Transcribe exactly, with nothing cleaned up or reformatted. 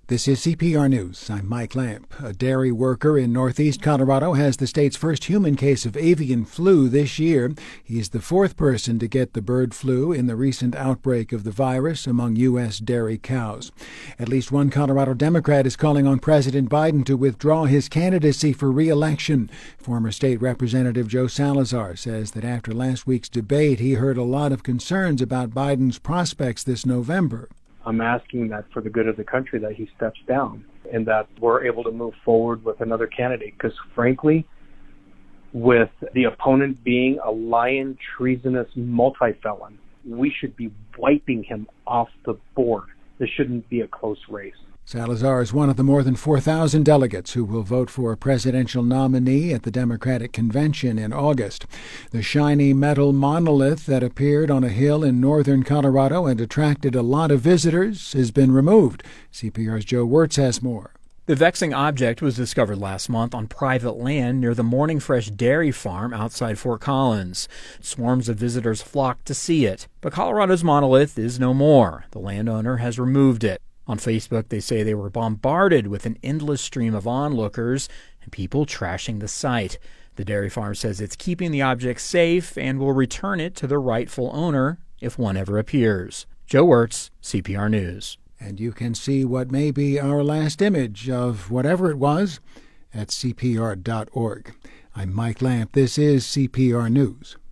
This is C P R News. I'm Mike Lamp. A dairy worker in northeast Colorado has the state's first human case of avian flu this year. He's the fourth person to get the bird flu in the recent outbreak of the virus among U S dairy cows. At least one Colorado Democrat is calling on President Biden to withdraw his candidacy for re-election. Former state Representative Joe Salazar says that after last week's debate, he heard a lot of concerns about Biden's prospects this November. I'm asking that for the good of the country that he steps down and that we're able to move forward with another candidate. Because frankly, with the opponent being a lying, treasonous multi-felon, we should be wiping him off the board. This shouldn't be a close race. Salazar is one of the more than four thousand delegates who will vote for a presidential nominee at the Democratic Convention in August. The shiny metal monolith that appeared on a hill in northern Colorado and attracted a lot of visitors has been removed. C P R's Joe Wirtz has more. The vexing object was discovered last month on private land near the Morning Fresh dairy farm outside Fort Collins. Swarms of visitors flocked to see it, but Colorado's monolith is no more. The landowner has removed it. On Facebook, they say they were bombarded with an endless stream of onlookers and people trashing the site. The dairy farm says it's keeping the object safe and will return it to the rightful owner if one ever appears. Joe Wirtz, C P R News. And you can see what may be our last image of whatever it was at C P R dot org. I'm Mike Lamp. This is C P R News.